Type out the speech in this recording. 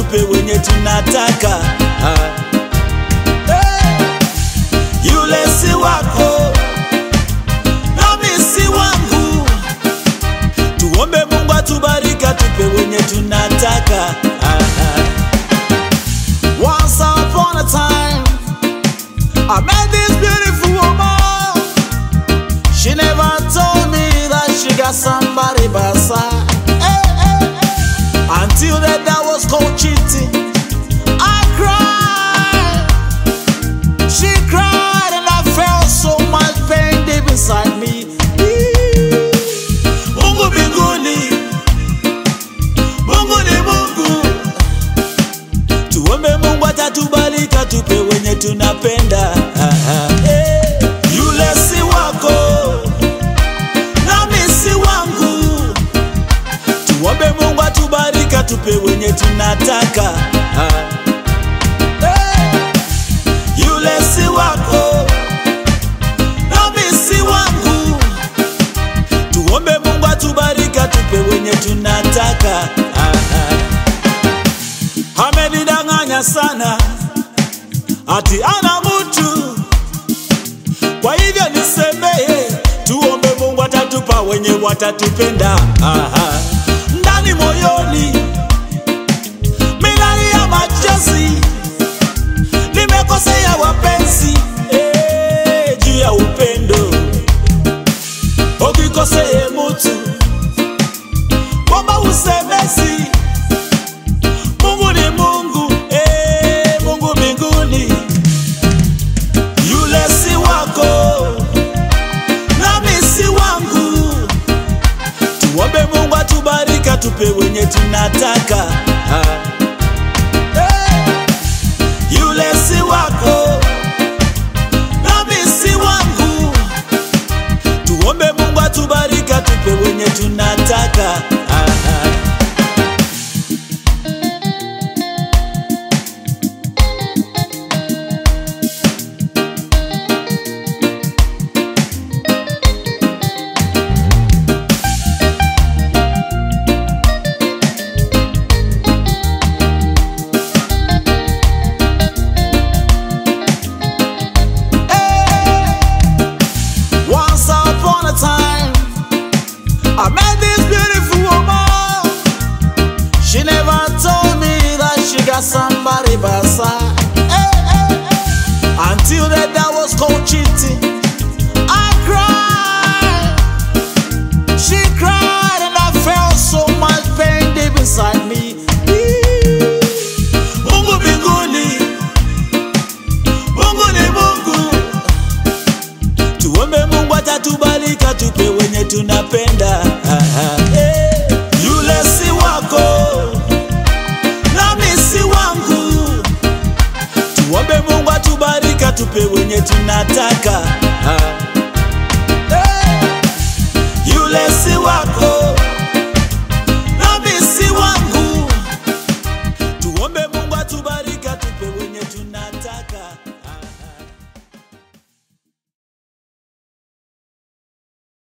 tupe wenye tunataka. Yule si wako nami si wangu, tuombe Mungu atubariki tupe wenye tunataka. Once upon a time I met this beautiful woman. She never told me that she got somebody by her side. Until that was called cheating. I cried, she cried, and I felt so much pain deep inside me. Mungu mbinguni, Mungu ni Mungu, tuombe Mungu atatubariki tupe wenye tunapenda. Yule si wako nami si wangu, tuombe Mungu atubariki tupe wenye tunataka. Yule si wako nami si wangu, tuombe Mungu atubariki tupe wenye tunataka. Amenidanganya sana ati ana mtu, kwa hivyo nisemee, tuombe Mungu atatupa wenye watatupenda. Ndani moyoni milali ya machozi, nimekosea wapenzi juu ya upendo. Ukikosea mtu kwamba usemezi, Mungu ni Mungu, Mungu mbinguni. Yule si wako nami si wangu, tuombe Mungu atubariki tupe wenye tunataka. Yule si wako nami si wangu, tuombe Mungu atubariki tupe wenye tunataka. I met this beautiful woman. She never told me that she got somebody by her side. Until that was called cheating. I cried, she cried, and I felt so much pain deep inside me. Mungu mbinguni, Mungu ni Mungu, tuombe Mungu atatubariki tupe wenye tunapenda. Yule si wako nami si wangu, tuombe Mungu atubariki tupe wenye tunataka.